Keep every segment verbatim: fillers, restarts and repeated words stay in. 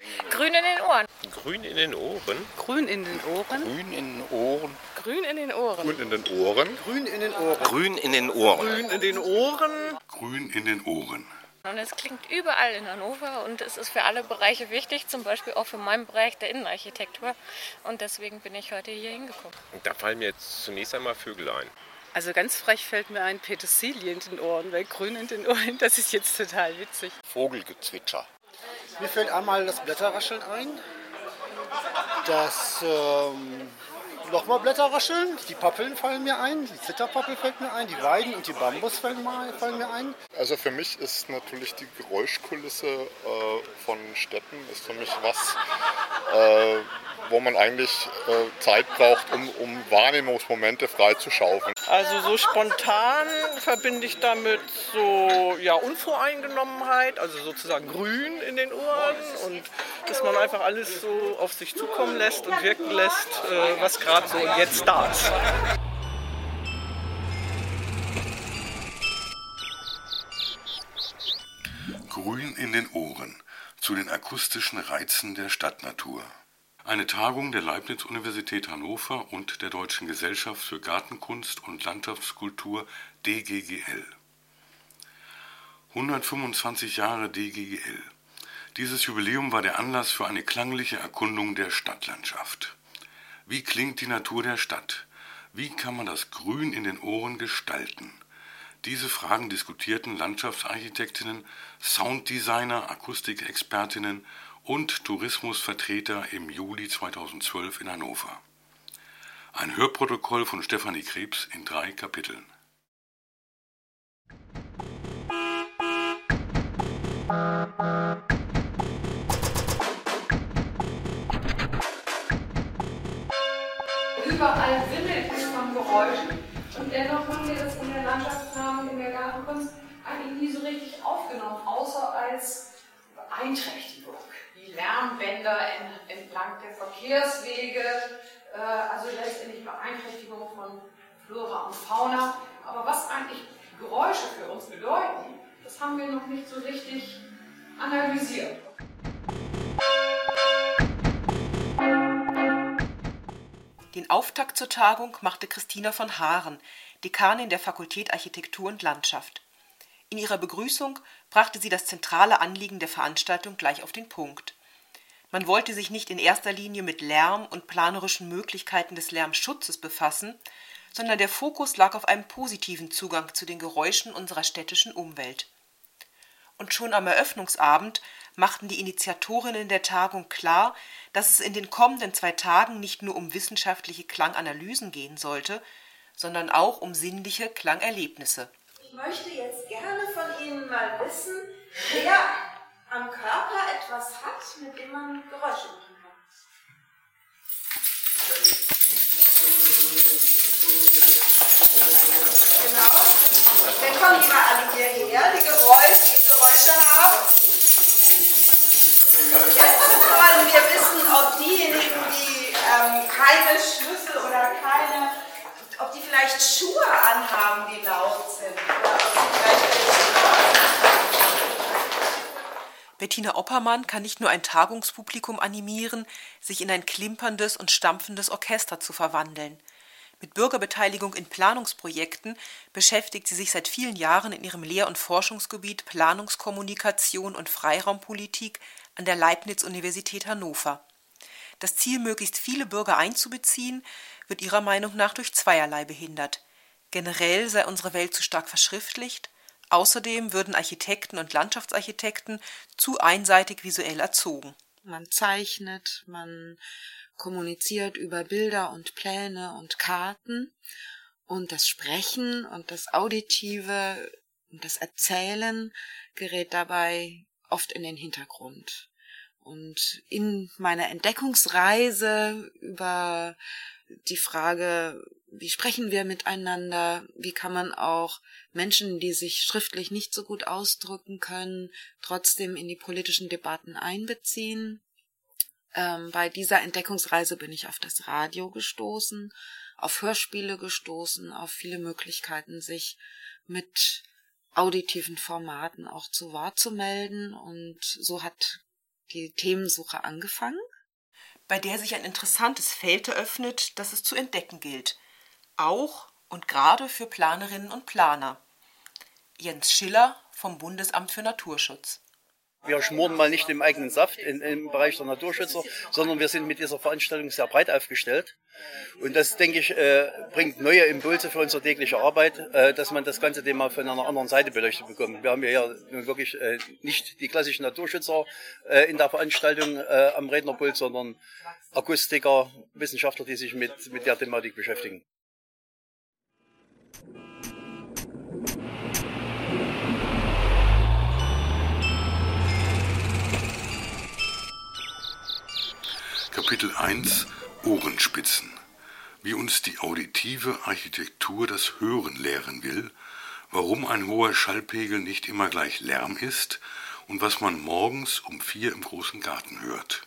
Grün in den Ohren. Grün in den Ohren. Grün in den Ohren. Grün in den Ohren. Grün in den Ohren. Grün in den Ohren. Grün in den Ohren. Grün in den Ohren. Grün in den Ohren. Grün in den Ohren. Und es klingt überall in Hannover und es ist für alle Bereiche wichtig, zum Beispiel auch für meinen Bereich der Innenarchitektur. Und deswegen bin ich heute hier hingekommen. Da fallen mir jetzt zunächst einmal Vögel ein. Also ganz frech fällt mir ein Petersilie in den Ohren, weil Grün in den Ohren, das ist jetzt total witzig. Vogelgezwitscher. Mir fällt einmal das Blätterrascheln ein, das ähm, nochmal Blätterrascheln, die Pappeln fallen mir ein, die Zitterpappel fällt mir ein, die Weiden und die Bambus fallen, mal, fallen mir ein. Also für mich ist natürlich die Geräuschkulisse äh, von Städten ist für mich was, äh, wo man eigentlich äh, Zeit braucht, um, um Wahrnehmungsmomente freizuschaufeln. Also so spontan verbinde ich damit so ja, Unvoreingenommenheit, also sozusagen grün in den Ohren und dass man einfach alles so auf sich zukommen lässt und wirken lässt, äh, was gerade so jetzt da ist. Grün in den Ohren. Zu den akustischen Reizen der Stadtnatur. Eine Tagung der Leibniz-Universität Hannover und der Deutschen Gesellschaft für Gartenkunst und Landschaftskultur D G G L. hundertfünfundzwanzig Jahre D G G L. Dieses Jubiläum war der Anlass für eine klangliche Erkundung der Stadtlandschaft. Wie klingt die Natur der Stadt? Wie kann man das Grün in den Ohren gestalten? Diese Fragen diskutierten Landschaftsarchitektinnen, Sounddesigner, Akustikexpertinnen und Tourismusvertreter im Juli zweitausendzwölf in Hannover. Ein Hörprotokoll von Stefanie Krebs in drei Kapiteln. Überall wimmelt es von Geräuschen und dennoch haben wir das in der Landschaftsplanung, in der Gartenkunst eigentlich nie so richtig aufgenommen, außer als Beeinträchtigung. Die Lärmbänder entlang der Verkehrswege, äh, also letztendlich Beeinträchtigung von Flora und Fauna. Aber was eigentlich Geräusche für uns bedeuten, das haben wir noch nicht so richtig analysiert. Den Auftakt zur Tagung machte Christina von Haaren, Dekanin der Fakultät Architektur und Landschaft. In ihrer Begrüßung brachte sie das zentrale Anliegen der Veranstaltung gleich auf den Punkt. Man wollte sich nicht in erster Linie mit Lärm und planerischen Möglichkeiten des Lärmschutzes befassen, sondern der Fokus lag auf einem positiven Zugang zu den Geräuschen unserer städtischen Umwelt. Und schon am Eröffnungsabend machten die Initiatorinnen der Tagung klar, dass es in den kommenden zwei Tagen nicht nur um wissenschaftliche Klanganalysen gehen sollte, sondern auch um sinnliche Klangerlebnisse. Ich möchte jetzt gerne von Ihnen mal wissen, wer am Körper etwas hat, mit dem man Geräusche machen kann. Genau. Dann kommen die mal alle hierher, die Geräusche, die Geräusche haben. Jetzt wollen wir wissen, ob diejenigen, die ähm, keine Schlüssel oder keine, ob die vielleicht Schuhe anhaben, die laut sind. Oder ob sie vielleicht Bettina Oppermann kann nicht nur ein Tagungspublikum animieren, sich in ein klimperndes und stampfendes Orchester zu verwandeln. Mit Bürgerbeteiligung in Planungsprojekten beschäftigt sie sich seit vielen Jahren in ihrem Lehr- und Forschungsgebiet Planungskommunikation und Freiraumpolitik an der Leibniz-Universität Hannover. Das Ziel, möglichst viele Bürger einzubeziehen, wird ihrer Meinung nach durch zweierlei behindert. Generell sei unsere Welt zu stark verschriftlicht, außerdem würden Architekten und Landschaftsarchitekten zu einseitig visuell erzogen. Man zeichnet, man kommuniziert über Bilder und Pläne und Karten und das Sprechen und das Auditive und das Erzählen gerät dabei oft in den Hintergrund. Und in meiner Entdeckungsreise über die Frage, wie sprechen wir miteinander, wie kann man auch Menschen, die sich schriftlich nicht so gut ausdrücken können, trotzdem in die politischen Debatten einbeziehen. Ähm, bei dieser Entdeckungsreise bin ich auf das Radio gestoßen, auf Hörspiele gestoßen, auf viele Möglichkeiten, sich mit auditiven Formaten auch zu Wort zu melden. Und so hat die Themensuche angefangen, bei der sich ein interessantes Feld eröffnet, das es zu entdecken gilt. Auch und gerade für Planerinnen und Planer. Jens Schiller vom Bundesamt für Naturschutz. Wir schmoren mal nicht im eigenen Saft in, im Bereich der Naturschützer, sondern wir sind mit dieser Veranstaltung sehr breit aufgestellt. Und das, denke ich, äh, bringt neue Impulse für unsere tägliche Arbeit, äh, dass man das ganze Thema von einer anderen Seite beleuchtet bekommt. Wir haben ja nun wirklich äh, nicht die klassischen Naturschützer äh, in der Veranstaltung äh, am Rednerpult, sondern Akustiker, Wissenschaftler, die sich mit, mit der Thematik beschäftigen. Kapitel eins Ohrenspitzen. Wie uns die auditive Architektur das Hören lehren will, warum ein hoher Schallpegel nicht immer gleich Lärm ist und was man morgens um vier im großen Garten hört.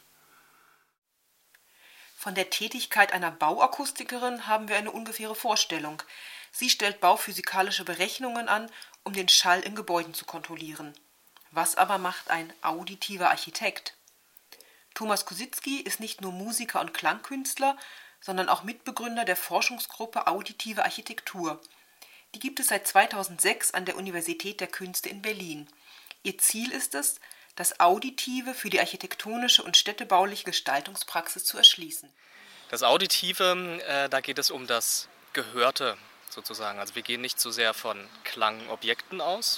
Von der Tätigkeit einer Bauakustikerin haben wir eine ungefähre Vorstellung. Sie stellt bauphysikalische Berechnungen an, um den Schall in Gebäuden zu kontrollieren. Was aber macht ein auditiver Architekt? Thomas Kosycki ist nicht nur Musiker und Klangkünstler, sondern auch Mitbegründer der Forschungsgruppe Auditive Architektur. Die gibt es seit zweitausendsechs an der Universität der Künste in Berlin. Ihr Ziel ist es, das Auditive für die architektonische und städtebauliche Gestaltungspraxis zu erschließen. Das Auditive, äh, da geht es um das Gehörte sozusagen. Also wir gehen nicht so sehr von Klangobjekten aus,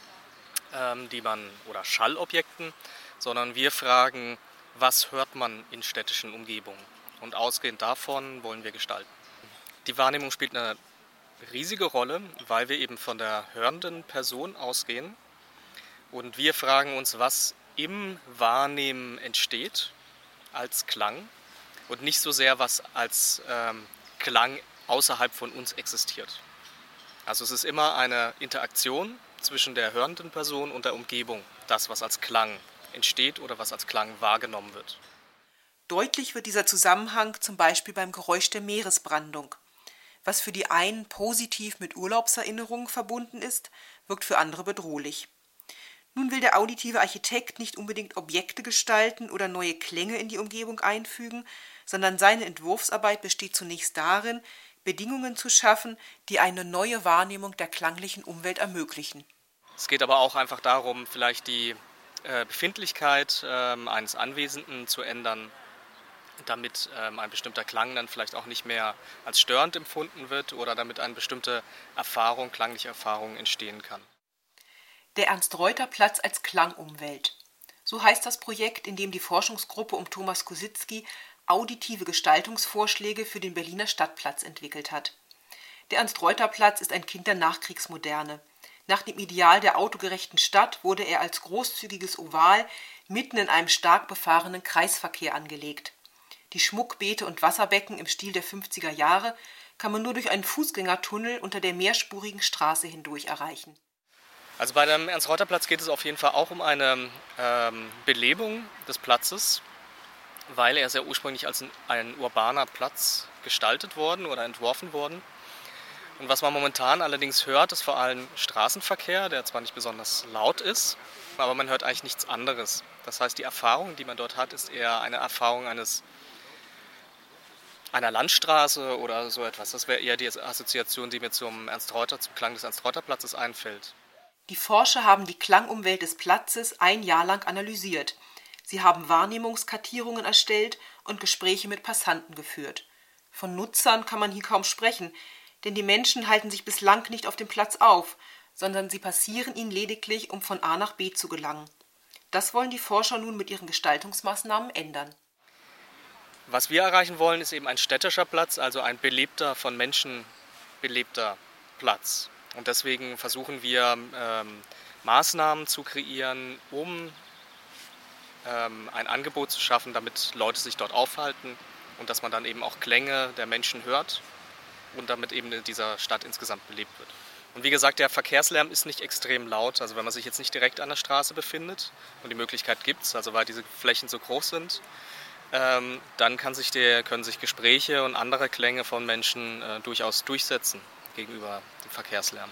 ähm, die man oder Schallobjekten, sondern wir fragen, was hört man in städtischen Umgebungen? Und ausgehend davon wollen wir gestalten. Die Wahrnehmung spielt eine riesige Rolle, weil wir eben von der hörenden Person ausgehen. Und wir fragen uns, was im Wahrnehmen entsteht als Klang und nicht so sehr, was als ähm, Klang außerhalb von uns existiert. Also es ist immer eine Interaktion zwischen der hörenden Person und der Umgebung, das, was als Klang entsteht oder was als Klang wahrgenommen wird. Deutlich wird dieser Zusammenhang zum Beispiel beim Geräusch der Meeresbrandung. Was für die einen positiv mit Urlaubserinnerungen verbunden ist, wirkt für andere bedrohlich. Nun will der auditive Architekt nicht unbedingt Objekte gestalten oder neue Klänge in die Umgebung einfügen, sondern seine Entwurfsarbeit besteht zunächst darin, Bedingungen zu schaffen, die eine neue Wahrnehmung der klanglichen Umwelt ermöglichen. Es geht aber auch einfach darum, vielleicht die Befindlichkeit ähm, eines Anwesenden zu ändern, damit ähm, ein bestimmter Klang dann vielleicht auch nicht mehr als störend empfunden wird oder damit eine bestimmte Erfahrung, klangliche Erfahrung entstehen kann. Der Ernst-Reuter-Platz als Klangumwelt. So heißt das Projekt, in dem die Forschungsgruppe um Thomas Kosycki auditive Gestaltungsvorschläge für den Berliner Stadtplatz entwickelt hat. Der Ernst-Reuter-Platz ist ein Kind der Nachkriegsmoderne. Nach dem Ideal der autogerechten Stadt wurde er als großzügiges Oval mitten in einem stark befahrenen Kreisverkehr angelegt. Die Schmuckbeete und Wasserbecken im Stil der fünfziger Jahre kann man nur durch einen Fußgängertunnel unter der mehrspurigen Straße hindurch erreichen. Also bei dem Ernst-Reuter-Platz geht es auf jeden Fall auch um eine ähm, Belebung des Platzes, weil er sehr ursprünglich als ein, ein urbaner Platz gestaltet worden oder entworfen worden. Und was man momentan allerdings hört, ist vor allem Straßenverkehr, der zwar nicht besonders laut ist, aber man hört eigentlich nichts anderes. Das heißt, die Erfahrung, die man dort hat, ist eher eine Erfahrung eines, einer Landstraße oder so etwas. Das wäre eher die Assoziation, die mir zum Ernst-Reuter, zum Klang des Ernst-Reuter-Platzes einfällt. Die Forscher haben die Klangumwelt des Platzes ein Jahr lang analysiert. Sie haben Wahrnehmungskartierungen erstellt und Gespräche mit Passanten geführt. Von Nutzern kann man hier kaum sprechen, denn die Menschen halten sich bislang nicht auf dem Platz auf, sondern sie passieren ihn lediglich, um von A nach B zu gelangen. Das wollen die Forscher nun mit ihren Gestaltungsmaßnahmen ändern. Was wir erreichen wollen, ist eben ein städtischer Platz, also ein belebter, von Menschen belebter Platz. Und deswegen versuchen wir, ähm, Maßnahmen zu kreieren, um ähm, ein Angebot zu schaffen, damit Leute sich dort aufhalten und dass man dann eben auch Klänge der Menschen hört und damit eben in dieser Stadt insgesamt belebt wird. Und wie gesagt, der Verkehrslärm ist nicht extrem laut. Also wenn man sich jetzt nicht direkt an der Straße befindet und die Möglichkeit gibt es, also weil diese Flächen so groß sind, ähm, dann kann sich der, können sich Gespräche und andere Klänge von Menschen äh, durchaus durchsetzen gegenüber dem Verkehrslärm.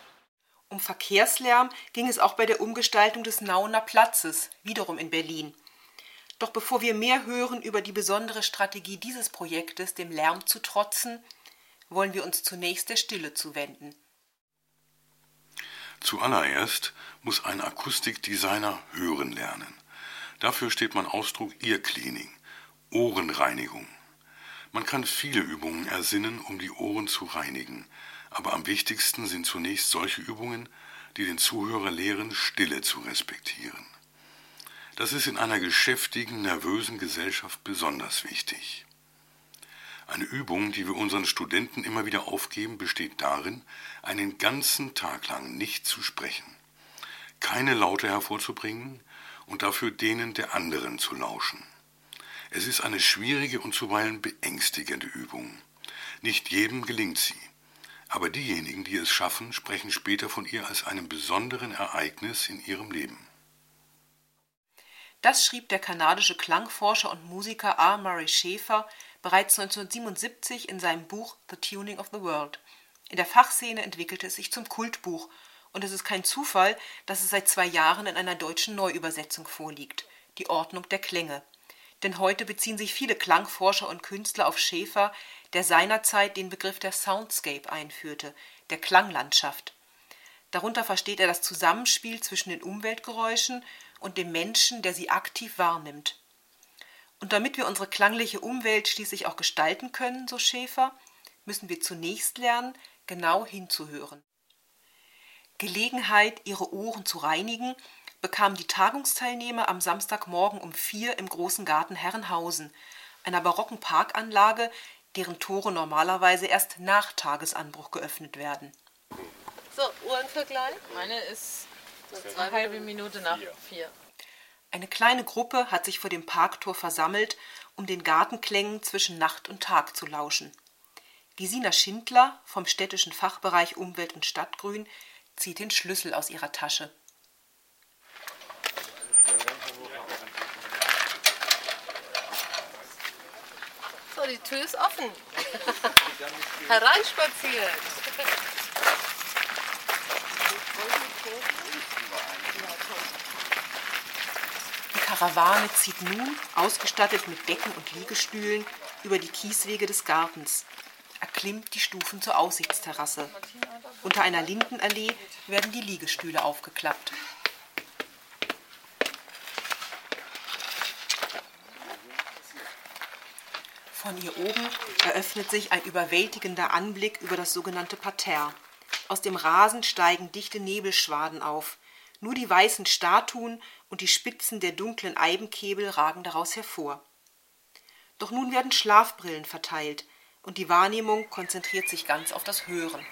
Um Verkehrslärm ging es auch bei der Umgestaltung des Nauener Platzes, wiederum in Berlin. Doch bevor wir mehr hören über die besondere Strategie dieses Projektes, dem Lärm zu trotzen, wollen wir uns zunächst der Stille zuwenden. Zuallererst muss ein Akustikdesigner hören lernen. Dafür steht man Ausdruck Ear Cleaning, Ohrenreinigung. Man kann viele Übungen ersinnen, um die Ohren zu reinigen, aber am wichtigsten sind zunächst solche Übungen, die den Zuhörer lehren, Stille zu respektieren. Das ist in einer geschäftigen, nervösen Gesellschaft besonders wichtig. Eine Übung, die wir unseren Studenten immer wieder aufgeben, besteht darin, einen ganzen Tag lang nicht zu sprechen, keine Laute hervorzubringen und dafür denen der anderen zu lauschen. Es ist eine schwierige und zuweilen beängstigende Übung. Nicht jedem gelingt sie, aber diejenigen, die es schaffen, sprechen später von ihr als einem besonderen Ereignis in ihrem Leben. Das schrieb der kanadische Klangforscher und Musiker R. Murray Schafer bereits neunzehnhundertsiebenundsiebzig in seinem Buch The Tuning of the World. In der Fachszene entwickelte es sich zum Kultbuch und es ist kein Zufall, dass es seit zwei Jahren in einer deutschen Neuübersetzung vorliegt, Die Ordnung der Klänge. Denn heute beziehen sich viele Klangforscher und Künstler auf Schafer, der seinerzeit den Begriff der Soundscape einführte, der Klanglandschaft. Darunter versteht er das Zusammenspiel zwischen den Umweltgeräuschen und dem Menschen, der sie aktiv wahrnimmt. Und damit wir unsere klangliche Umwelt schließlich auch gestalten können, so Schafer, müssen wir zunächst lernen, genau hinzuhören. Gelegenheit, ihre Ohren zu reinigen, bekamen die Tagungsteilnehmer am Samstagmorgen um vier im Großen Garten Herrenhausen, einer barocken Parkanlage, deren Tore normalerweise erst nach Tagesanbruch geöffnet werden. So, Uhrenvergleich. Meine ist eine halbe Minute nach vier. Eine kleine Gruppe hat sich vor dem Parktor versammelt, um den Gartenklängen zwischen Nacht und Tag zu lauschen. Gesina Schindler vom städtischen Fachbereich Umwelt und Stadtgrün zieht den Schlüssel aus ihrer Tasche. So, die Tür ist offen. Hereinspaziert. Die Karawane zieht nun, ausgestattet mit Decken und Liegestühlen, über die Kieswege des Gartens, erklimmt die Stufen zur Aussichtsterrasse. Unter einer Lindenallee werden die Liegestühle aufgeklappt. Von hier oben eröffnet sich ein überwältigender Anblick über das sogenannte Parterre. Aus dem Rasen steigen dichte Nebelschwaden auf. Nur die weißen Statuen und die Spitzen der dunklen Eibenkebel ragen daraus hervor. Doch nun werden Schlafbrillen verteilt und die Wahrnehmung konzentriert sich ganz auf das Hören.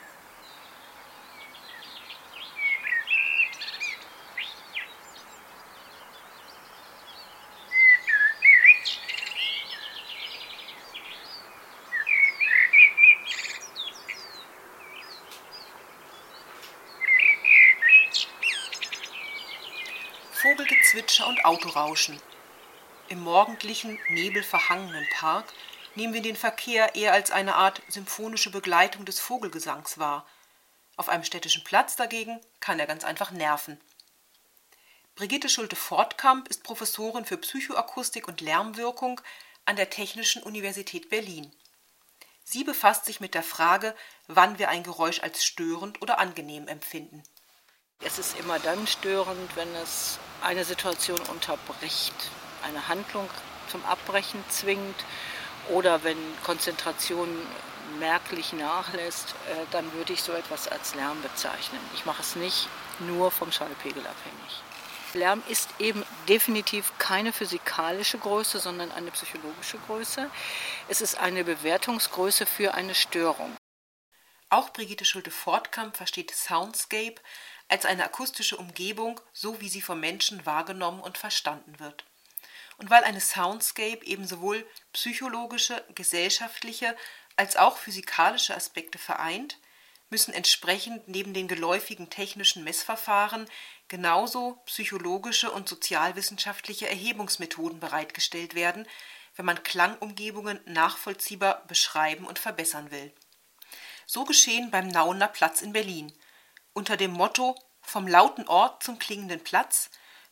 Vogelgezwitscher und Autorauschen. Im morgendlichen, nebelverhangenen Park nehmen wir den Verkehr eher als eine Art symphonische Begleitung des Vogelgesangs wahr. Auf einem städtischen Platz dagegen kann er ganz einfach nerven. Brigitte Schulte-Fortkamp ist Professorin für Psychoakustik und Lärmwirkung an der Technischen Universität Berlin. Sie befasst sich mit der Frage, wann wir ein Geräusch als störend oder angenehm empfinden. Es ist immer dann störend, wenn es eine Situation unterbricht, eine Handlung zum Abbrechen zwingt oder wenn Konzentration merklich nachlässt, dann würde ich so etwas als Lärm bezeichnen. Ich mache es nicht nur vom Schallpegel abhängig. Lärm ist eben definitiv keine physikalische Größe, sondern eine psychologische Größe. Es ist eine Bewertungsgröße für eine Störung. Auch Brigitte Schulte-Fortkamp versteht Soundscape als eine akustische Umgebung, so wie sie vom Menschen wahrgenommen und verstanden wird. Und weil eine Soundscape eben sowohl psychologische, gesellschaftliche als auch physikalische Aspekte vereint, müssen entsprechend neben den geläufigen technischen Messverfahren genauso psychologische und sozialwissenschaftliche Erhebungsmethoden bereitgestellt werden, wenn man Klangumgebungen nachvollziehbar beschreiben und verbessern will. So geschehen beim Nauener Platz in Berlin. Unter dem Motto »Vom lauten Ort zum klingenden Platz«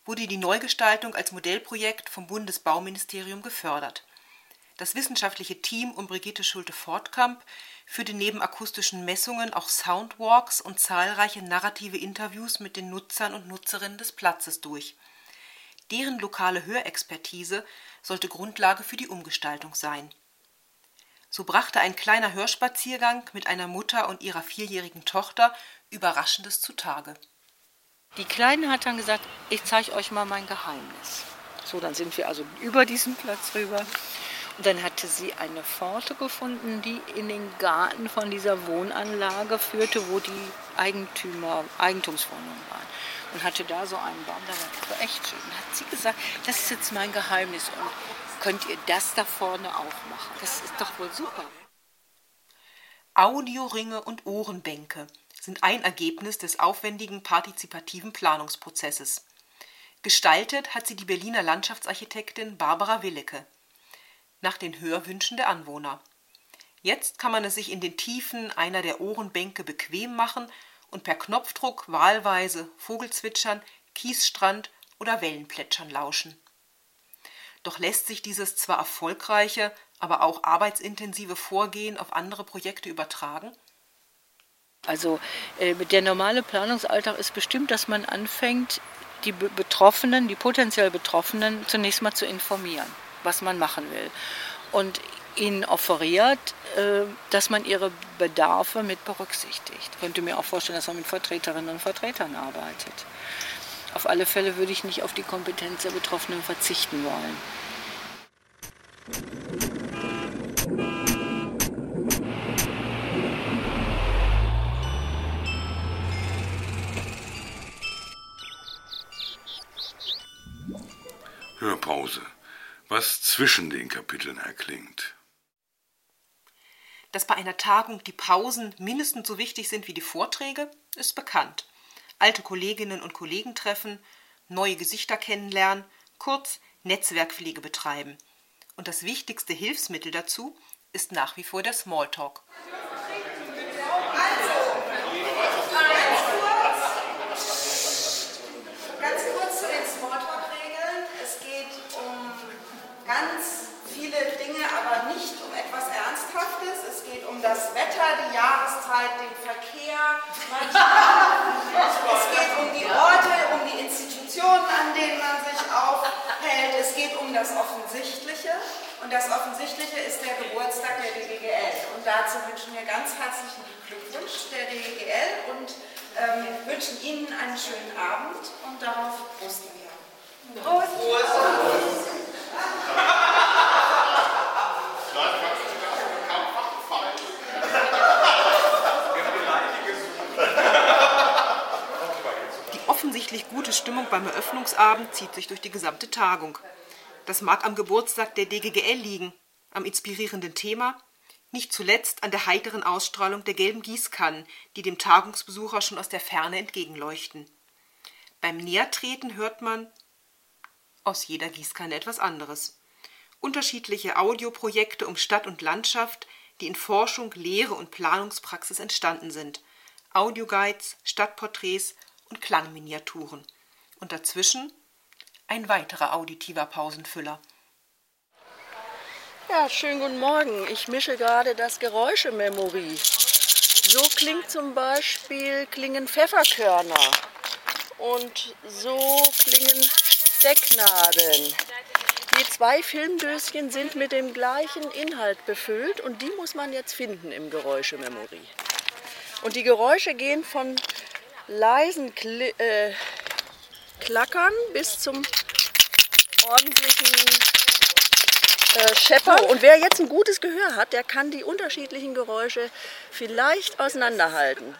wurde die Neugestaltung als Modellprojekt vom Bundesbauministerium gefördert. Das wissenschaftliche Team um Brigitte Schulte-Fortkamp führte neben akustischen Messungen auch Soundwalks und zahlreiche narrative Interviews mit den Nutzern und Nutzerinnen des Platzes durch. Deren lokale Hörexpertise sollte Grundlage für die Umgestaltung sein. So brachte ein kleiner Hörspaziergang mit einer Mutter und ihrer vierjährigen Tochter Überraschendes zutage. Die Kleine hat dann gesagt, ich zeige euch mal mein Geheimnis. So, dann sind wir also über diesen Platz rüber. Und dann hatte sie eine Pforte gefunden, die in den Garten von dieser Wohnanlage führte, wo die Eigentümer, Eigentumswohnungen waren. Und hatte da so einen Baum, das war echt schön. Dann hat sie gesagt, das ist jetzt mein Geheimnis und könnt ihr das da vorne auch machen? Das ist doch wohl super. Audioringe und Ohrenbänke sind ein Ergebnis des aufwendigen partizipativen Planungsprozesses. Gestaltet hat sie die Berliner Landschaftsarchitektin Barbara Willecke nach den Hörwünschen der Anwohner. Jetzt kann man es sich in den Tiefen einer der Ohrenbänke bequem machen und per Knopfdruck wahlweise Vogelzwitschern, Kiesstrand oder Wellenplätschern lauschen. Doch lässt sich dieses zwar erfolgreiche, aber auch arbeitsintensive Vorgehen auf andere Projekte übertragen? Also äh, der normale Planungsalltag ist bestimmt, dass man anfängt, die Betroffenen, die potenziell Betroffenen zunächst mal zu informieren, was man machen will. Und ihnen offeriert, äh, dass man ihre Bedarfe mit berücksichtigt. Ich könnte mir auch vorstellen, dass man mit Vertreterinnen und Vertretern arbeitet. Auf alle Fälle würde ich nicht auf die Kompetenz der Betroffenen verzichten wollen. Hörpause. Was zwischen den Kapiteln erklingt. Dass bei einer Tagung die Pausen mindestens so wichtig sind wie die Vorträge, ist bekannt. Alte Kolleginnen und Kollegen treffen, neue Gesichter kennenlernen, kurz Netzwerkpflege betreiben. Und das wichtigste Hilfsmittel dazu ist nach wie vor der Smalltalk. Ganz kurz zu den Smalltalk-Regeln. Es geht um ganz viele Dinge, aber nicht um etwas Ernsthaftes. Es geht um das Wetter, die Jahreszeit, den Verkehr. Es geht um die Orte, um die Institutionen, an denen man sich aufhält. Es geht um das Offensichtliche. Und das Offensichtliche ist der Geburtstag der D G G L. Und dazu wünschen wir ganz herzlichen Glückwunsch der D G G L und ähm, wünschen Ihnen einen schönen Abend und darauf prosten wir. Prost! Prost. Die offensichtlich gute Stimmung beim Eröffnungsabend zieht sich durch die gesamte Tagung. Das mag am Geburtstag der D G G L liegen, am inspirierenden Thema, nicht zuletzt an der heiteren Ausstrahlung der gelben Gießkannen, die dem Tagungsbesucher schon aus der Ferne entgegenleuchten. Beim Nähertreten hört man aus jeder Gießkanne etwas anderes. Unterschiedliche Audioprojekte um Stadt und Landschaft, die in Forschung, Lehre und Planungspraxis entstanden sind. Audioguides, Stadtporträts und Klangminiaturen. Und dazwischen ein weiterer auditiver Pausenfüller. Ja, schönen guten Morgen. Ich mische gerade das Geräuschememory. So klingt zum Beispiel klingen Pfefferkörner und so klingen Stecknadeln. Die zwei Filmdöschen sind mit dem gleichen Inhalt befüllt und die muss man jetzt finden im Geräuschememory. Und die Geräusche gehen von leisen Kli äh, Klackern bis zum ordentlichen äh, Scheppern. Und wer jetzt ein gutes Gehör hat, der kann die unterschiedlichen Geräusche vielleicht auseinanderhalten.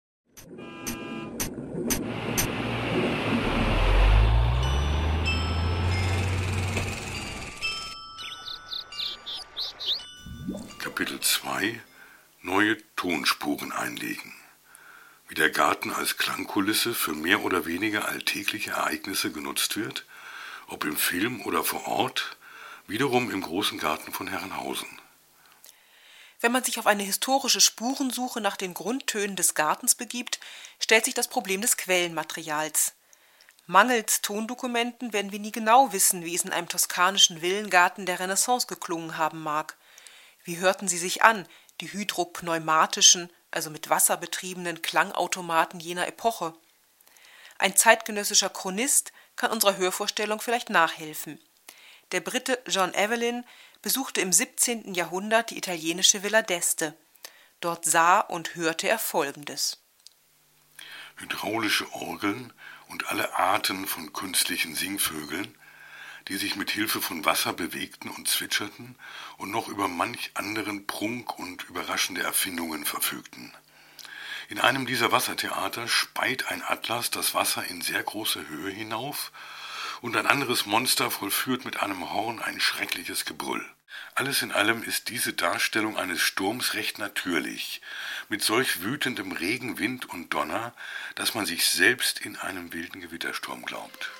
Kapitel zwei. Neue Tonspuren einlegen. Wie der Garten als Klangkulisse für mehr oder weniger alltägliche Ereignisse genutzt wird, ob im Film oder vor Ort, wiederum im großen Garten von Herrenhausen. Wenn man sich auf eine historische Spurensuche nach den Grundtönen des Gartens begibt, stellt sich das Problem des Quellenmaterials. Mangels Tondokumenten werden wir nie genau wissen, wie es in einem toskanischen Villengarten der Renaissance geklungen haben mag. Wie hörten sie sich an, die hydropneumatischen, also mit Wasser betriebenen Klangautomaten jener Epoche? Ein zeitgenössischer Chronist kann unserer Hörvorstellung vielleicht nachhelfen. Der Brite John Evelyn besuchte im siebzehnten Jahrhundert die italienische Villa d'Este. Dort sah und hörte er Folgendes: Hydraulische Orgeln und alle Arten von künstlichen Singvögeln, die sich mit Hilfe von Wasser bewegten und zwitscherten und noch über manch anderen Prunk und überraschende Erfindungen verfügten. In einem dieser Wassertheater speit ein Atlas das Wasser in sehr große Höhe hinauf und ein anderes Monster vollführt mit einem Horn ein schreckliches Gebrüll. Alles in allem ist diese Darstellung eines Sturms recht natürlich, mit solch wütendem Regen, Wind und Donner, dass man sich selbst in einem wilden Gewittersturm glaubt.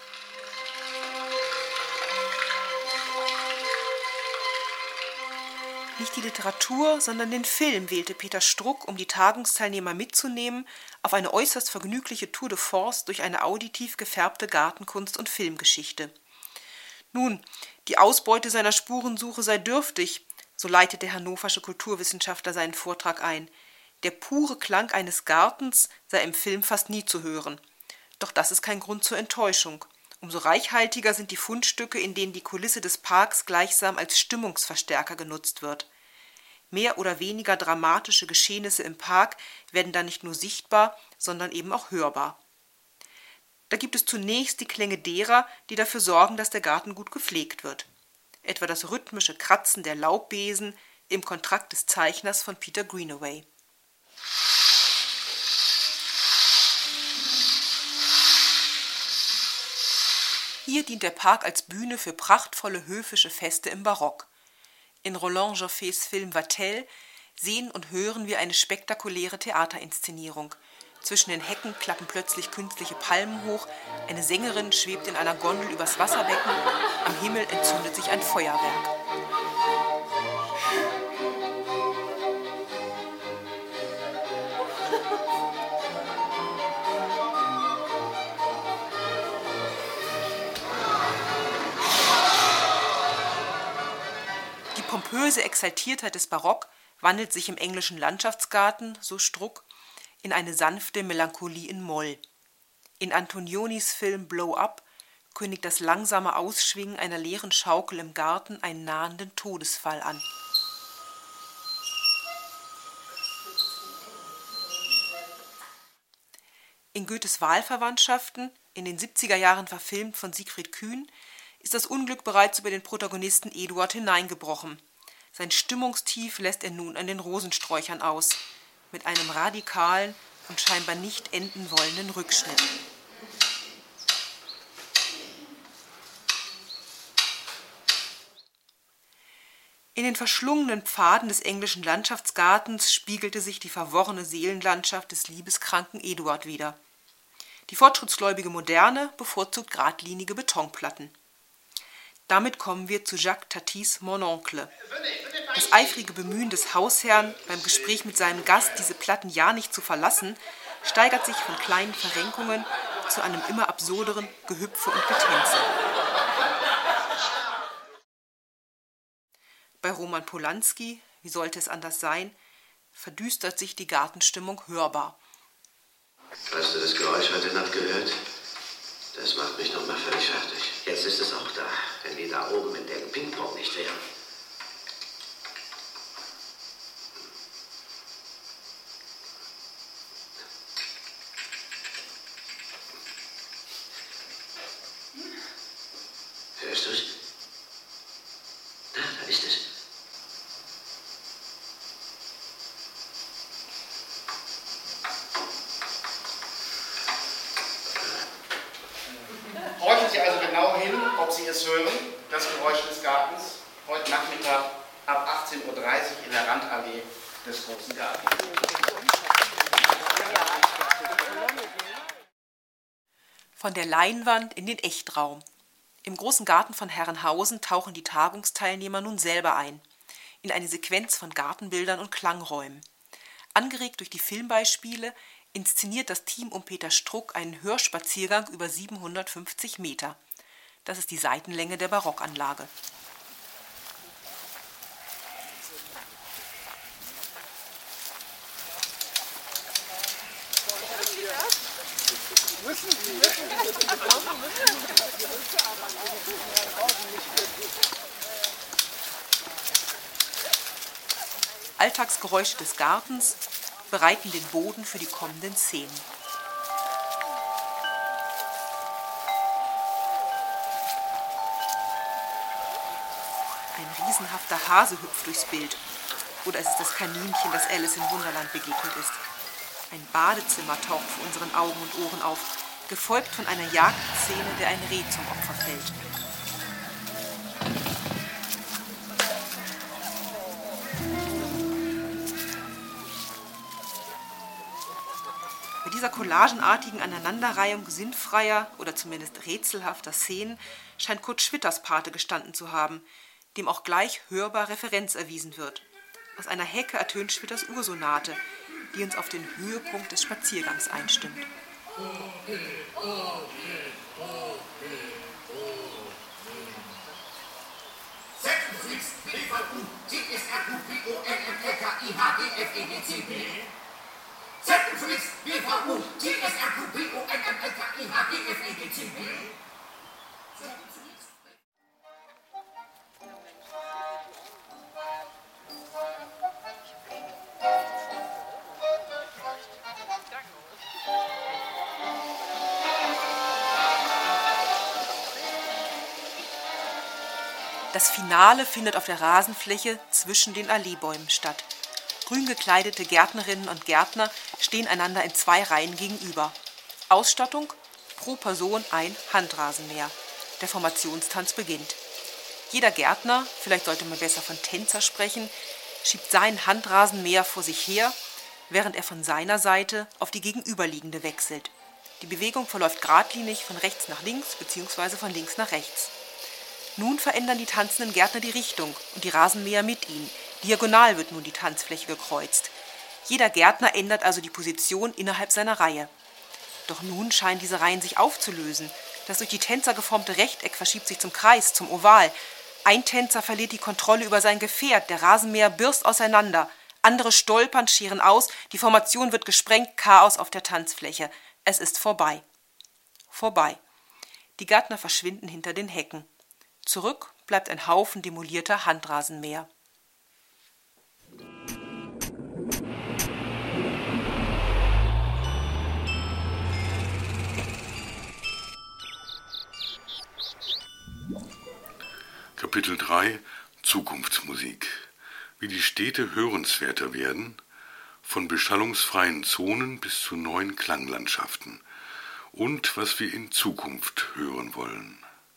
Nicht die Literatur, sondern den Film wählte Peter Struck, um die Tagungsteilnehmer mitzunehmen auf eine äußerst vergnügliche Tour de force durch eine auditiv gefärbte Gartenkunst- und Filmgeschichte. Nun, die Ausbeute seiner Spurensuche sei dürftig, so leitet der hannoversche Kulturwissenschaftler seinen Vortrag ein. Der pure Klang eines Gartens sei im Film fast nie zu hören. Doch das ist kein Grund zur Enttäuschung. Umso reichhaltiger sind die Fundstücke, in denen die Kulisse des Parks gleichsam als Stimmungsverstärker genutzt wird. Mehr oder weniger dramatische Geschehnisse im Park werden dann nicht nur sichtbar, sondern eben auch hörbar. Da gibt es zunächst die Klänge derer, die dafür sorgen, dass der Garten gut gepflegt wird. Etwa das rhythmische Kratzen der Laubbesen im Kontrakt des Zeichners von Peter Greenaway. Hier dient der Park als Bühne für prachtvolle höfische Feste im Barock. In Roland Joffés Film Vatel sehen und hören wir eine spektakuläre Theaterinszenierung. Zwischen den Hecken klappen plötzlich künstliche Palmen hoch, eine Sängerin schwebt in einer Gondel übers Wasserbecken, am Himmel entzündet sich ein Feuerwerk. Die pompöse Exaltiertheit des Barock wandelt sich im englischen Landschaftsgarten, so Struck, in eine sanfte Melancholie in Moll. In Antonionis Film Blow Up kündigt das langsame Ausschwingen einer leeren Schaukel im Garten einen nahenden Todesfall an. In Goethes Wahlverwandtschaften, in den siebziger Jahren verfilmt von Siegfried Kühn, ist das Unglück bereits über den Protagonisten Eduard hineingebrochen. Sein Stimmungstief lässt er nun an den Rosensträuchern aus, mit einem radikalen und scheinbar nicht enden wollenden Rückschnitt. In den verschlungenen Pfaden des englischen Landschaftsgartens spiegelte sich die verworrene Seelenlandschaft des liebeskranken Eduard wider. Die fortschrittsgläubige Moderne bevorzugt geradlinige Betonplatten. Damit kommen wir zu Jacques Tatis Mon Oncle. Das eifrige Bemühen des Hausherrn, beim Gespräch mit seinem Gast diese Platten ja nicht zu verlassen, steigert sich von kleinen Verrenkungen zu einem immer absurderen Gehüpfe und Getänze. Bei Roman Polanski, wie sollte es anders sein, verdüstert sich die Gartenstimmung hörbar. Hast du das Geräusch heute Nacht gehört? Das macht mich nochmal völlig fertig. Jetzt ist es auch da, wenn die da oben in dem Ping-Pong nicht wären. Hörst du es? Da, da ist es. Horchen Sie also genau hin, ob Sie es hören, das Geräusch des Gartens, heute Nachmittag ab achtzehn Uhr dreißig in der Randallee des Großen Gartens. Von der Leinwand in den Echtraum. Im Großen Garten von Herrenhausen tauchen die Tagungsteilnehmer nun selber ein, in eine Sequenz von Gartenbildern und Klangräumen. Angeregt durch die Filmbeispiele inszeniert das Team um Peter Struck einen Hörspaziergang über siebenhundertfünfzig Meter. Das ist die Seitenlänge der Barockanlage. Alltagsgeräusche des Gartens bereiten den Boden für die kommenden Szenen. Ein riesenhafter Hase hüpft durchs Bild. Oder es ist das Kaninchen, das Alice im Wunderland begegnet ist. Ein Badezimmer taucht vor unseren Augen und Ohren auf, gefolgt von einer Jagdszene, der ein Reh zum Opfer fällt. Bei dieser collagenartigen Aneinanderreihung sinnfreier oder zumindest rätselhafter Szenen scheint Kurt Schwitters Pate gestanden zu haben, dem auch gleich hörbar Referenz erwiesen wird. Aus einer Hecke ertönt Schwitters Ursonate, die uns auf den Höhepunkt des Spaziergangs einstimmt. Das Finale findet auf der Rasenfläche zwischen den Alleebäumen statt. Grün gekleidete Gärtnerinnen und Gärtner stehen einander in zwei Reihen gegenüber. Ausstattung: pro Person ein Handrasenmäher. Der Formationstanz beginnt. Jeder Gärtner, vielleicht sollte man besser von Tänzer sprechen, schiebt seinen Handrasenmäher vor sich her, während er von seiner Seite auf die gegenüberliegende wechselt. Die Bewegung verläuft geradlinig von rechts nach links bzw. von links nach rechts. Nun verändern die tanzenden Gärtner die Richtung und die Rasenmäher mit ihnen. Diagonal wird nun die Tanzfläche gekreuzt. Jeder Gärtner ändert also die Position innerhalb seiner Reihe. Doch nun scheinen diese Reihen sich aufzulösen. Das durch die Tänzer geformte Rechteck verschiebt sich zum Kreis, zum Oval. Ein Tänzer verliert die Kontrolle über sein Gefährt, der Rasenmäher birst auseinander. Andere stolpern, scheren aus, die Formation wird gesprengt, Chaos auf der Tanzfläche. Es ist vorbei. Vorbei. Die Gärtner verschwinden hinter den Hecken. Zurück bleibt ein Haufen demolierter Handrasenmäher. Kapitel drei Zukunftsmusik. Wie die Städte hörenswerter werden, von beschallungsfreien Zonen bis zu neuen Klanglandschaften und was wir in Zukunft hören wollen.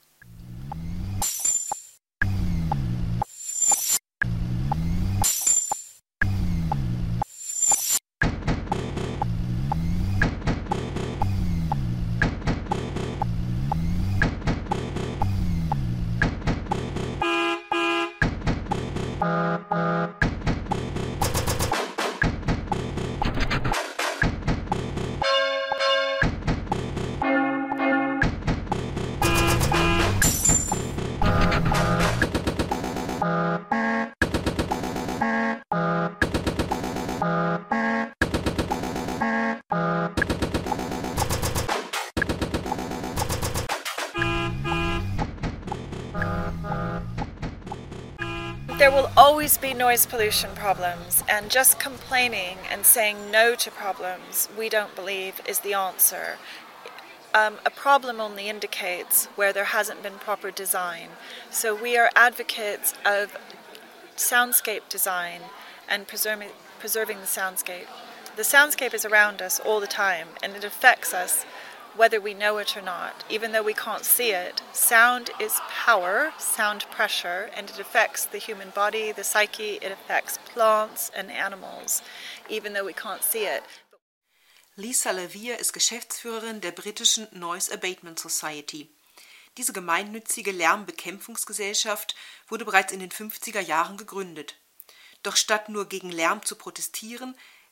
There will always be noise pollution problems, and just complaining and saying no to problems we don't believe is the answer. Um, a problem only indicates where there hasn't been proper design. So we are advocates of soundscape design and preserving, preserving the soundscape. The soundscape is around us all the time, and it affects us whether we know it or not, even though we can't see it. Sound is power, sound pressure, and it affects the human body, the psyche, it affects plants and animals, even though we can't see it. Lisa LaVere ist Geschäftsführerin der britischen Noise Abatement Society. Diese gemeinnützige Lärmbekämpfungsgesellschaft wurde bereits in den fünfziger Jahren gegründet. Doch statt nur gegen Lärm zu protestieren,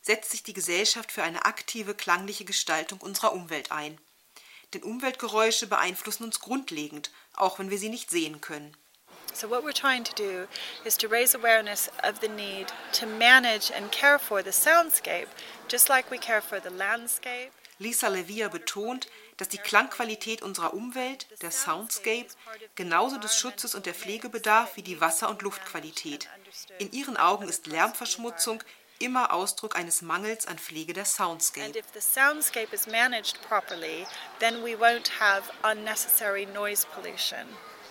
setzt sich die Gesellschaft für eine aktive klangliche Gestaltung unserer Umwelt ein. Denn Umweltgeräusche beeinflussen uns grundlegend, auch wenn wir sie nicht sehen können. So what we're trying to do is to raise awareness of the need to manage and care for the soundscape, just like we care for the landscape. Lisa Levia betont, dass die Klangqualität unserer Umwelt, der Soundscape, genauso des Schutzes und der Pflege bedarf wie die Wasser- und Luftqualität. In ihren Augen ist Lärmverschmutzung immer Ausdruck eines Mangels an Pflege der Soundscape. And if the soundscape is managed properly, then we won't have unnecessary noise pollution.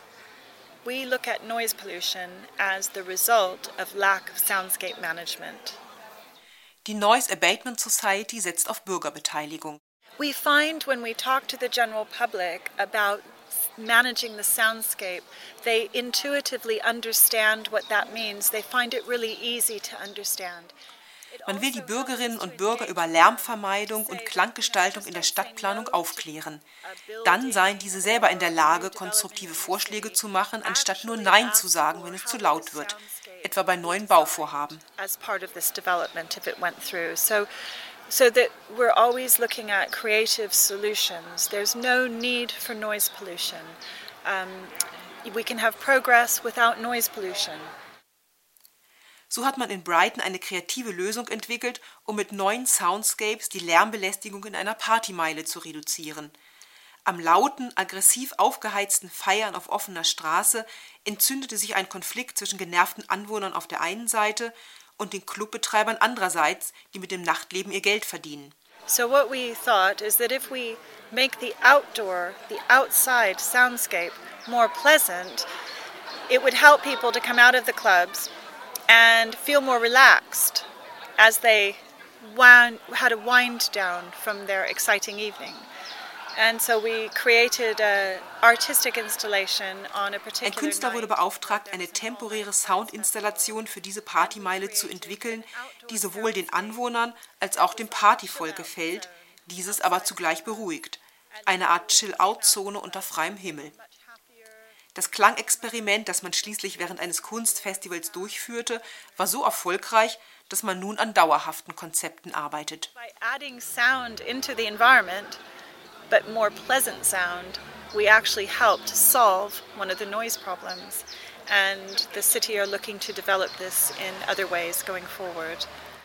We look at noise pollution as the result of lack of soundscape management. Die Noise Abatement Society setzt auf Bürgerbeteiligung. We find when we talk to the general public about managing the soundscape, they intuitively understand what that means. They find it really easy to understand. Man will die Bürgerinnen und Bürger über Lärmvermeidung und Klanggestaltung in der Stadtplanung aufklären. Dann seien diese selber in der Lage, konstruktive Vorschläge zu machen, anstatt nur Nein zu sagen, wenn es zu laut wird, etwa bei neuen Bauvorhaben. As part of this development, if it went through. So, so that we're always looking at creative solutions. There's no need for noise pollution. Um, we can have progress without noise pollution. So hat man in Brighton eine kreative Lösung entwickelt, um mit neuen Soundscapes die Lärmbelästigung in einer Partymeile zu reduzieren. Am lauten, aggressiv aufgeheizten Feiern auf offener Straße entzündete sich ein Konflikt zwischen genervten Anwohnern auf der einen Seite und den Clubbetreibern andererseits, die mit dem Nachtleben ihr Geld verdienen. So what we thought is that if we make the outdoor, the outside soundscape more pleasant, it would help people to come out of the clubs and feel more relaxed as they wound, had a wind down from their exciting evening. And so we created an artistic installation on a particular Ein Künstler wurde beauftragt, eine temporäre Soundinstallation für diese Partymeile zu entwickeln, die sowohl den Anwohnern als auch dem Partyvolk gefällt, dieses aber zugleich beruhigt. Eine Art Chill-Out-Zone unter freiem Himmel. Das Klangexperiment, das man schließlich während eines Kunstfestivals durchführte, war so erfolgreich, dass man nun an dauerhaften Konzepten arbeitet. By adding sound into the environment, but more pleasant sound, we actually helped solve one of the noise problems. And the city are looking to develop this in other ways going forward.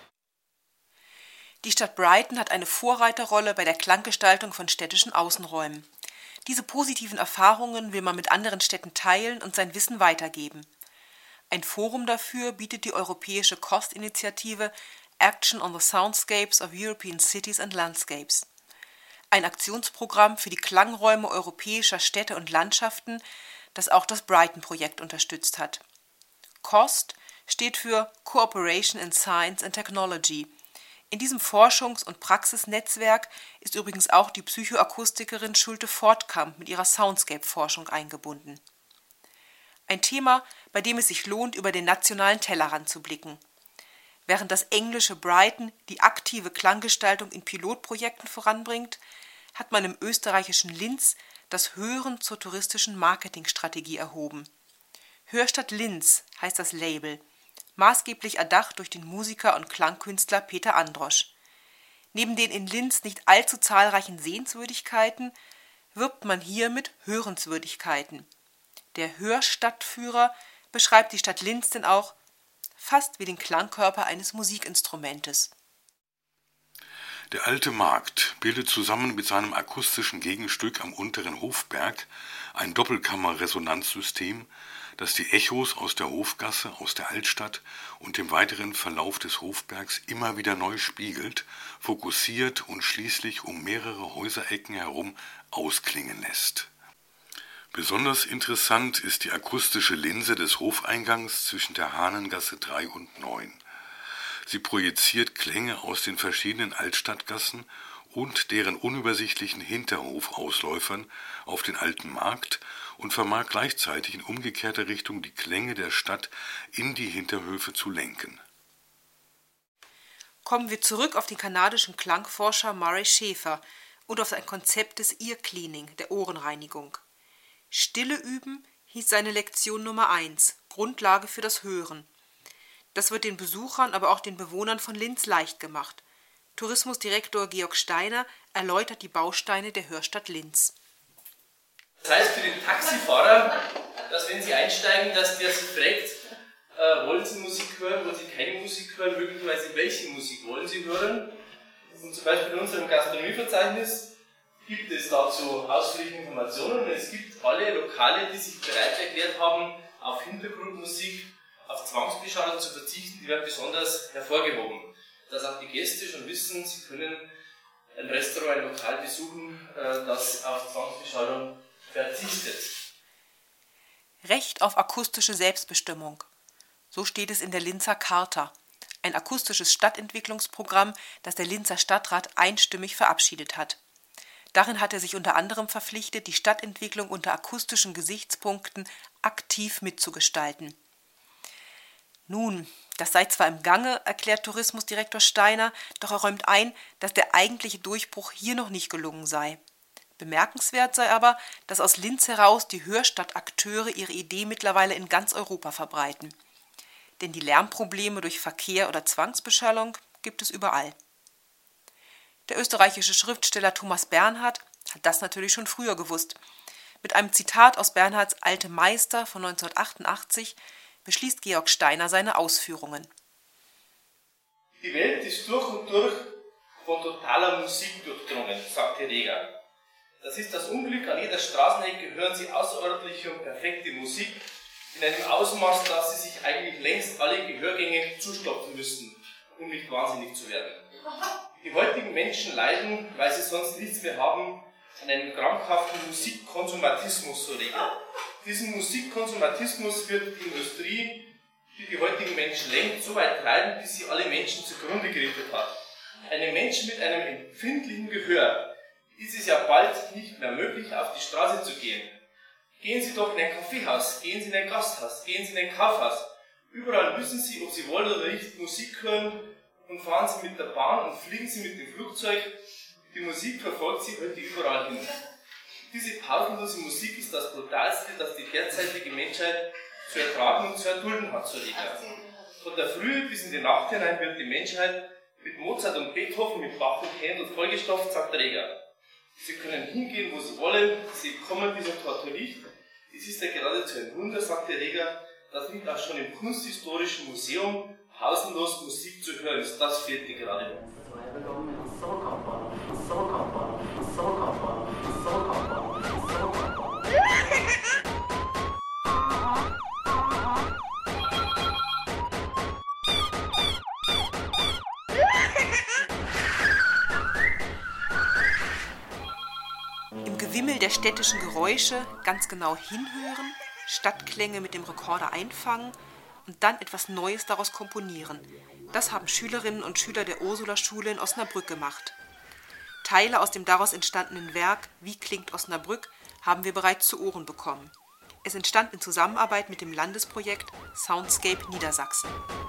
Die Stadt Brighton hat eine Vorreiterrolle bei der Klanggestaltung von städtischen Außenräumen. Diese positiven Erfahrungen will man mit anderen Städten teilen und sein Wissen weitergeben. Ein Forum dafür bietet die europäische C O S T-Initiative Action on the Soundscapes of European Cities and Landscapes. Ein Aktionsprogramm für die Klangräume europäischer Städte und Landschaften, das auch das Brighton-Projekt unterstützt hat. C O S T steht für Cooperation in Science and Technology. In diesem Forschungs- und Praxisnetzwerk ist übrigens auch die Psychoakustikerin Schulte Fortkamp mit ihrer Soundscape-Forschung eingebunden. Ein Thema, bei dem es sich lohnt, über den nationalen Tellerrand zu blicken. Während das englische Brighton die aktive Klanggestaltung in Pilotprojekten voranbringt, hat man im österreichischen Linz das Hören zur touristischen Marketingstrategie erhoben. Hörstadt Linz heißt das Label, maßgeblich erdacht durch den Musiker und Klangkünstler Peter Androsch. Neben den in Linz nicht allzu zahlreichen Sehenswürdigkeiten wirbt man hier mit Hörenswürdigkeiten. Der Hörstadtführer beschreibt die Stadt Linz denn auch fast wie den Klangkörper eines Musikinstrumentes. Der alte Markt bildet zusammen mit seinem akustischen Gegenstück am unteren Hofberg ein Doppelkammerresonanzsystem, das die Echos aus der Hofgasse, aus der Altstadt und dem weiteren Verlauf des Hofbergs immer wieder neu spiegelt, fokussiert und schließlich um mehrere Häuserecken herum ausklingen lässt. Besonders interessant ist die akustische Linse des Hofeingangs zwischen der Hahnengasse drei und neun. Sie projiziert Klänge aus den verschiedenen Altstadtgassen und deren unübersichtlichen Hinterhofausläufern auf den alten Markt und vermag gleichzeitig in umgekehrter Richtung die Klänge der Stadt in die Hinterhöfe zu lenken. Kommen wir zurück auf den kanadischen Klangforscher Murray Schäfer und auf sein Konzept des Ear Cleaning, der Ohrenreinigung. Stille üben hieß seine Lektion Nummer eins, Grundlage für das Hören. Das wird den Besuchern, aber auch den Bewohnern von Linz leicht gemacht. Tourismusdirektor Georg Steiner erläutert die Bausteine der Hörstadt Linz. Das heißt für den Taxifahrer, dass wenn Sie einsteigen, dass der Sie fragt, äh, wollen Sie Musik hören, wollen Sie keine Musik hören, möglicherweise welche Musik wollen Sie hören. Und zum Beispiel in unserem Gastronomieverzeichnis gibt es dazu ausführliche Informationen und es gibt alle Lokale, die sich bereit erklärt haben, auf Hintergrundmusik, auf Zwangsbeschallung zu verzichten, die werden besonders hervorgehoben. Dass auch die Gäste schon wissen, sie können ein Restaurant, ein Lokal besuchen, das auf Zwangsbeschallung verzichtet. Recht auf akustische Selbstbestimmung. So steht es in der Linzer Charta, ein akustisches Stadtentwicklungsprogramm, das der Linzer Stadtrat einstimmig verabschiedet hat. Darin hat er sich unter anderem verpflichtet, die Stadtentwicklung unter akustischen Gesichtspunkten aktiv mitzugestalten. Nun, das sei zwar im Gange, erklärt Tourismusdirektor Steiner, doch er räumt ein, dass der eigentliche Durchbruch hier noch nicht gelungen sei. Bemerkenswert sei aber, dass aus Linz heraus die Hörstadtakteure ihre Idee mittlerweile in ganz Europa verbreiten. Denn die Lärmprobleme durch Verkehr oder Zwangsbeschallung gibt es überall. Der österreichische Schriftsteller Thomas Bernhard hat das natürlich schon früher gewusst. Mit einem Zitat aus Bernhards Alte Meister von neunzehnhundertachtundachtzig beschließt Georg Steiner seine Ausführungen. Die Welt ist durch und durch von totaler Musik durchdrungen, sagt Hereger. Das ist das Unglück, an jeder Straßenecke hören Sie außerordentliche und perfekte Musik in einem Ausmaß, dass Sie sich eigentlich längst alle Gehörgänge zustopfen müssten, um nicht wahnsinnig zu werden. Die heutigen Menschen leiden, weil sie sonst nichts mehr haben, an einem krankhaften Musikkonsumatismus, so Reger. Diesen Musikkonsumatismus wird die Industrie, die die heutigen Menschen lenkt, so weit treiben, bis sie alle Menschen zugrunde gerichtet hat. Einem Menschen mit einem empfindlichen Gehör ist es ja bald nicht mehr möglich, auf die Straße zu gehen. Gehen Sie doch in ein Kaffeehaus, gehen Sie in ein Gasthaus, gehen Sie in ein Kaufhaus. Überall müssen Sie, ob Sie wollen oder nicht, Musik hören und fahren Sie mit der Bahn und fliegen Sie mit dem Flugzeug. Die Musik verfolgt Sie heute überall hin. Diese pausenlose Musik ist das Brutalste, das die derzeitige Menschheit zu ertragen und zu erdulden hat, so Reger. Von der Früh bis in die Nacht hinein wird die Menschheit mit Mozart und Beethoven, mit Bach und Händel vollgestopft, sagt der Reger. Sie können hingehen, wo Sie wollen, Sie bekommen dieser Tortur nicht. Es ist ja geradezu ein Wunder, sagt der Reger, dass nicht auch schon im Kunsthistorischen Museum pausenlos Musik zu hören ist. Das fehlte gerade. Im Gewimmel der städtischen Geräusche ganz genau hinhören, Stadtklänge mit dem Rekorder einfangen und dann etwas Neues daraus komponieren. Das haben Schülerinnen und Schüler der Ursula-Schule in Osnabrück gemacht. Teile aus dem daraus entstandenen Werk Wie klingt Osnabrück haben wir bereits zu Ohren bekommen. Es entstand in Zusammenarbeit mit dem Landesprojekt Soundscape Niedersachsen.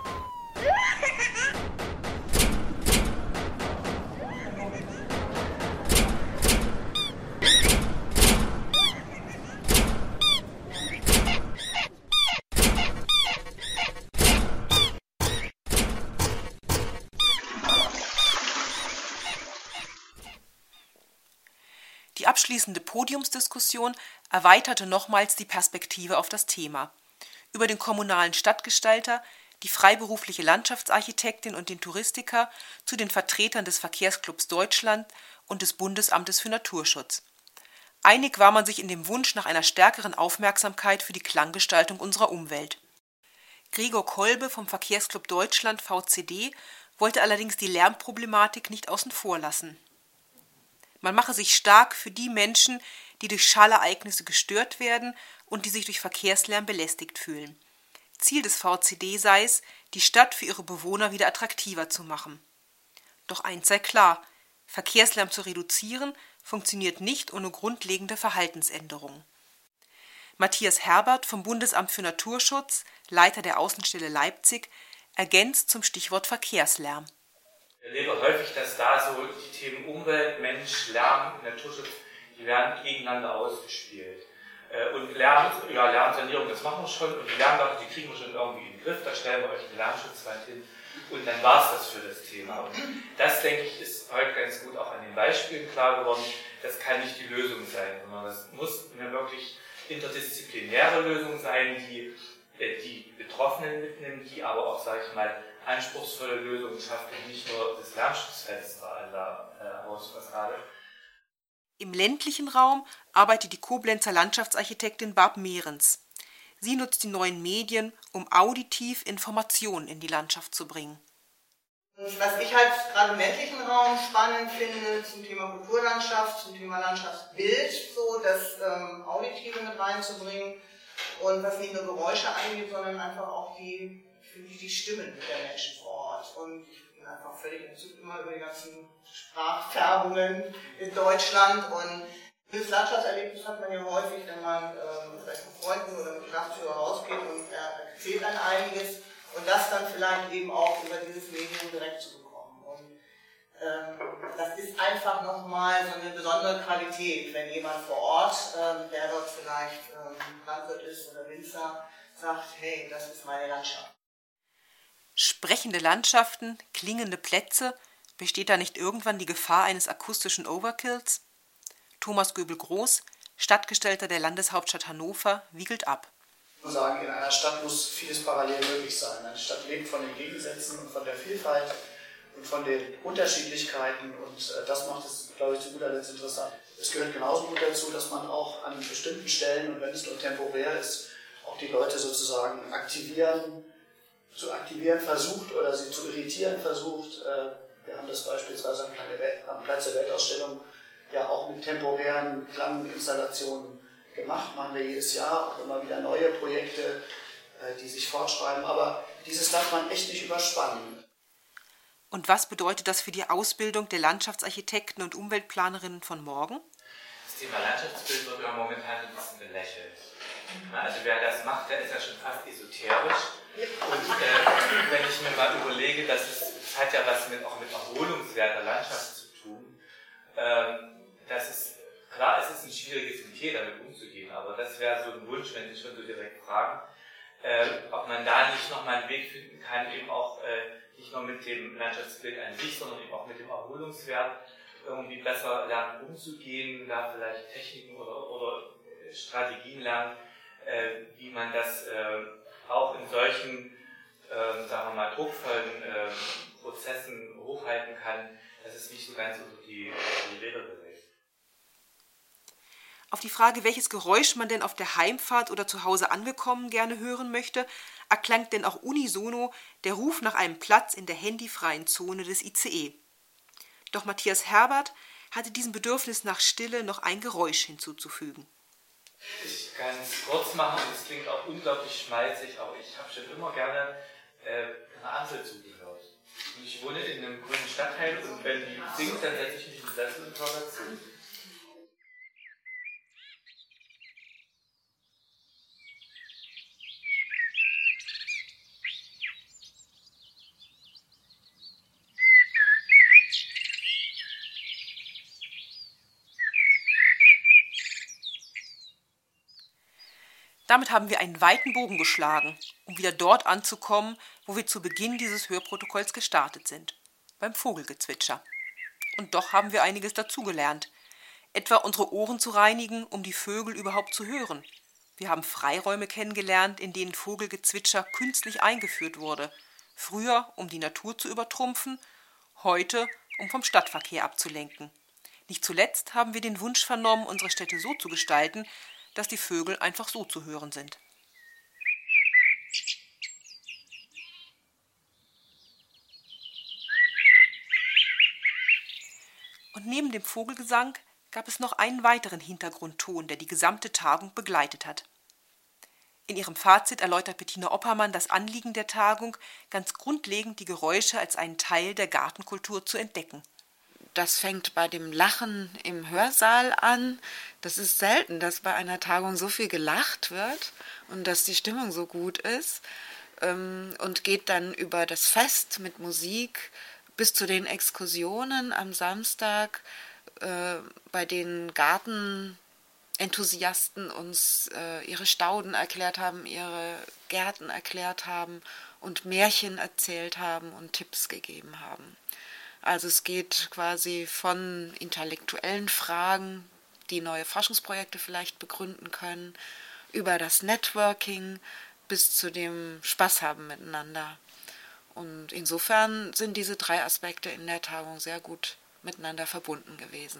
Die abschließende Podiumsdiskussion erweiterte nochmals die Perspektive auf das Thema. Über den kommunalen Stadtgestalter, die freiberufliche Landschaftsarchitektin und den Touristiker zu den Vertretern des Verkehrsclubs Deutschland und des Bundesamtes für Naturschutz. Einig war man sich in dem Wunsch nach einer stärkeren Aufmerksamkeit für die Klanggestaltung unserer Umwelt. Gregor Kolbe vom Verkehrsclub Deutschland V C D wollte allerdings die Lärmproblematik nicht außen vor lassen. Man mache sich stark für die Menschen, die durch Schallereignisse gestört werden und die sich durch Verkehrslärm belästigt fühlen. Ziel des V C D sei es, die Stadt für ihre Bewohner wieder attraktiver zu machen. Doch eins sei klar: Verkehrslärm zu reduzieren, funktioniert nicht ohne grundlegende Verhaltensänderungen. Matthias Herbert vom Bundesamt für Naturschutz, Leiter der Außenstelle Leipzig, ergänzt zum Stichwort Verkehrslärm. Ich erlebe häufig, dass da so die Themen Umwelt, Mensch, Lärm, Naturschutz, die werden gegeneinander ausgespielt. Äh, und Lärm, ja, Lärmsanierung, das machen wir schon. Und die Lärmlache, die kriegen wir schon irgendwie in den Griff. Da stellen wir euch einen Lärmschutzwand hin. Und dann war es das für das Thema. Und das, denke ich, ist heute ganz gut auch an den Beispielen klar geworden. Das kann nicht die Lösung sein, sondern das muss eine wirklich interdisziplinäre Lösung sein, die äh, die Betroffenen mitnimmt, die aber auch, sage ich mal, anspruchsvolle Lösungen schafft und nicht nur das Lärmschutzfenster an der äh, Hausfassade. Im ländlichen Raum arbeitet die Koblenzer Landschaftsarchitektin Barb Mehrens. Sie nutzt die neuen Medien, um auditiv Informationen in die Landschaft zu bringen. Was ich halt gerade im ländlichen Raum spannend finde zum Thema Kulturlandschaft, zum Thema Landschaftsbild, so das ähm, Auditive mit reinzubringen und was nicht nur Geräusche angeht, sondern einfach auch die, finde ich, die Stimmen der Menschen vor Ort. Und ich bin einfach völlig entzückt immer über die ganzen Sprachfärbungen in Deutschland. Und dieses Landschaftserlebnis hat man ja häufig, wenn man ähm, vielleicht mit Freunden oder mit Kraftführer rausgeht und er erzählt dann einiges. Und das dann vielleicht eben auch über dieses Medium direkt zu bekommen. Und ähm, das ist einfach nochmal so eine besondere Qualität, wenn jemand vor Ort, ähm, der dort vielleicht ähm, Landwirt ist oder Winzer, sagt, hey, das ist meine Landschaft. Sprechende Landschaften, klingende Plätze, besteht da nicht irgendwann die Gefahr eines akustischen Overkills? Thomas Göbel-Groß, Stadtgestalter der Landeshauptstadt Hannover, wiegelt ab. Ich muss sagen, in einer Stadt muss vieles parallel möglich sein. Eine Stadt lebt von den Gegensätzen und von der Vielfalt und von den Unterschiedlichkeiten und das macht es, glaube ich, zu guter Letzt interessant. Es gehört genauso gut dazu, dass man auch an bestimmten Stellen, und wenn es nur temporär ist, auch die Leute sozusagen aktivieren, zu aktivieren versucht oder sie zu irritieren versucht. Wir haben das beispielsweise am Platz der Weltausstellung ja auch mit temporären Klanginstallationen gemacht, machen wir jedes Jahr auch immer wieder neue Projekte, die sich fortschreiben, aber dieses darf man echt nicht überspannen. Und was bedeutet das für die Ausbildung der Landschaftsarchitekten und Umweltplanerinnen von morgen? Das Thema Landschaftsbild wird ja momentan ein bisschen belächelt. Also wer das macht, der ist ja schon fast esoterisch. Und äh, wenn ich mir mal überlege, dass es, es hat ja was mit, auch mit Erholungswert der Landschaft zu tun, ähm, das ist klar, es ist ein schwieriges Metier, damit umzugehen, aber das wäre so ein Wunsch, wenn Sie schon so direkt fragen, äh, ob man da nicht nochmal einen Weg finden kann, eben auch äh, nicht nur mit dem Landschaftsbild an sich, sondern eben auch mit dem Erholungswert irgendwie besser lernen umzugehen, da vielleicht Techniken oder, oder Strategien lernen, äh, wie man das äh, auch in solchen, äh, sagen wir mal, druckvollen äh, Prozessen hochhalten kann, dass es nicht so ganz unter die, die Räder gerät. Auf die Frage, welches Geräusch man denn auf der Heimfahrt oder zu Hause angekommen gerne hören möchte, erklang denn auch unisono der Ruf nach einem Platz in der handyfreien Zone des I C E. Doch Matthias Herbert hatte diesem Bedürfnis nach Stille noch ein Geräusch hinzuzufügen. Ich kann es kurz machen, es klingt auch unglaublich schmalzig, aber ich habe schon immer gerne äh, eine Amsel zugehört. Und ich wohne in einem grünen Stadtteil und wenn die singt, dann setze ich mich in den Sessel und höre dazu. Damit haben wir einen weiten Bogen geschlagen, um wieder dort anzukommen, wo wir zu Beginn dieses Hörprotokolls gestartet sind, beim Vogelgezwitscher. Und doch haben wir einiges dazugelernt, etwa unsere Ohren zu reinigen, um die Vögel überhaupt zu hören. Wir haben Freiräume kennengelernt, in denen Vogelgezwitscher künstlich eingeführt wurde, früher um die Natur zu übertrumpfen, heute um vom Stadtverkehr abzulenken. Nicht zuletzt haben wir den Wunsch vernommen, unsere Städte so zu gestalten, dass die Vögel einfach so zu hören sind. Und neben dem Vogelgesang gab es noch einen weiteren Hintergrundton, der die gesamte Tagung begleitet hat. In ihrem Fazit erläutert Bettina Oppermann das Anliegen der Tagung, ganz grundlegend die Geräusche als einen Teil der Gartenkultur zu entdecken. Das fängt bei dem Lachen im Hörsaal an. Das ist selten, dass bei einer Tagung so viel gelacht wird und dass die Stimmung so gut ist. Und geht dann über das Fest mit Musik bis zu den Exkursionen am Samstag, bei den Garten Enthusiasten uns äh, ihre Stauden erklärt haben, ihre Gärten erklärt haben und Märchen erzählt haben und Tipps gegeben haben. Also es geht quasi von intellektuellen Fragen, die neue Forschungsprojekte vielleicht begründen können, über das Networking bis zu dem Spaß haben miteinander. Und insofern sind diese drei Aspekte in der Tagung sehr gut miteinander verbunden gewesen.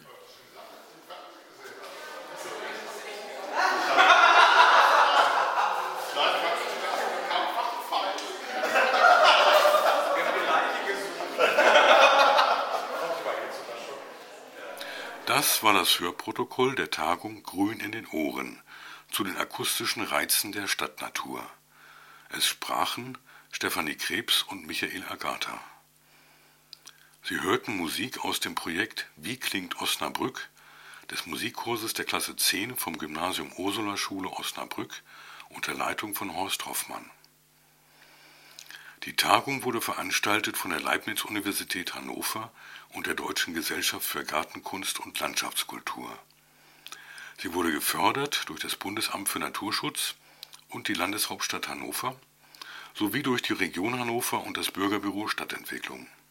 Das war das Hörprotokoll der Tagung Grün in den Ohren zu den akustischen Reizen der Stadtnatur. Es sprachen Stefanie Krebs und Michael Agatha. Sie hörten Musik aus dem Projekt Wie klingt Osnabrück des Musikkurses der Klasse zehn vom Gymnasium Ursula-Schule Osnabrück unter Leitung von Horst Hoffmann. Die Tagung wurde veranstaltet von der Leibniz-Universität Hannover und der Deutschen Gesellschaft für Gartenkunst und Landschaftskultur. Sie wurde gefördert durch das Bundesamt für Naturschutz und die Landeshauptstadt Hannover sowie durch die Region Hannover und das Bürgerbüro Stadtentwicklung.